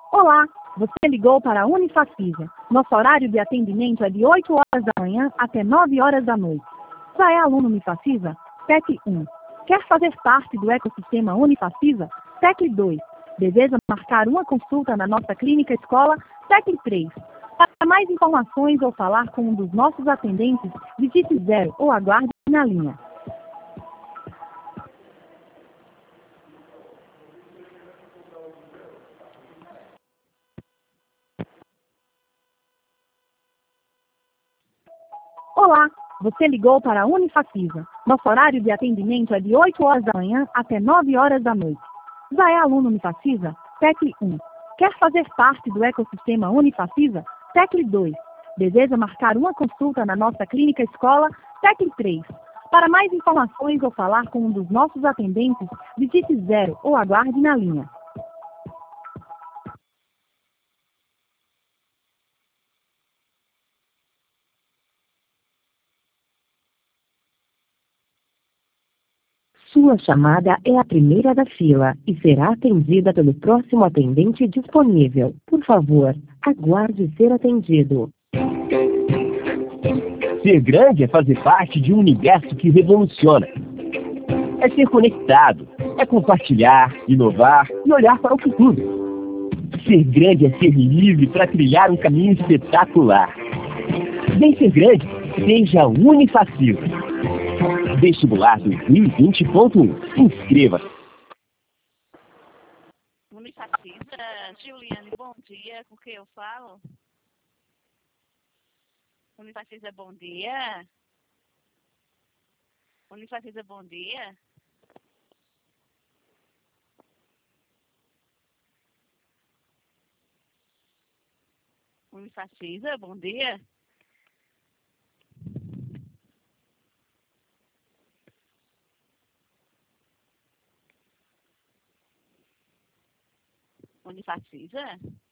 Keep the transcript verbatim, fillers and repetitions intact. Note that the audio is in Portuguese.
Olá, você ligou para a Unifacisa. Nosso horário de atendimento é de oito horas da manhã até nove horas da noite. Já é aluno Unifacisa? Tecle um. Quer fazer parte do ecossistema Unifacisa? Tecle dois. Deseja marcar uma consulta na nossa clínica escola? Tecle três. Para mais informações ou falar com um dos nossos atendentes, digite zero ou aguarde na linha. Olá, você ligou para a Unifacisa. Nosso horário de atendimento é de oito horas da manhã até nove horas da noite. Já é aluno Unifacisa? Tecle um. Quer fazer parte do ecossistema Unifacisa? Tecle dois. Deseja marcar uma consulta na nossa clínica escola? Tecle três. Para mais informações ou falar com um dos nossos atendentes, digite zero ou aguarde na linha. Sua chamada é a primeira da fila e será atendida pelo próximo atendente disponível. Por favor, aguarde ser atendido. Ser grande é fazer parte de um universo que revoluciona. É ser conectado, é compartilhar, inovar e olhar para o futuro. Ser grande é ser livre para trilhar um caminho espetacular. Vem ser grande, seja Unifacisa. Vestibular dois mil e vinte ponto um. Inscreva-se. Unifacisa, Juliane, bom dia. Com quem eu falo? Unifacisa, bom dia. Unifacisa, bom dia. Unifacisa, bom dia. Unifacisa?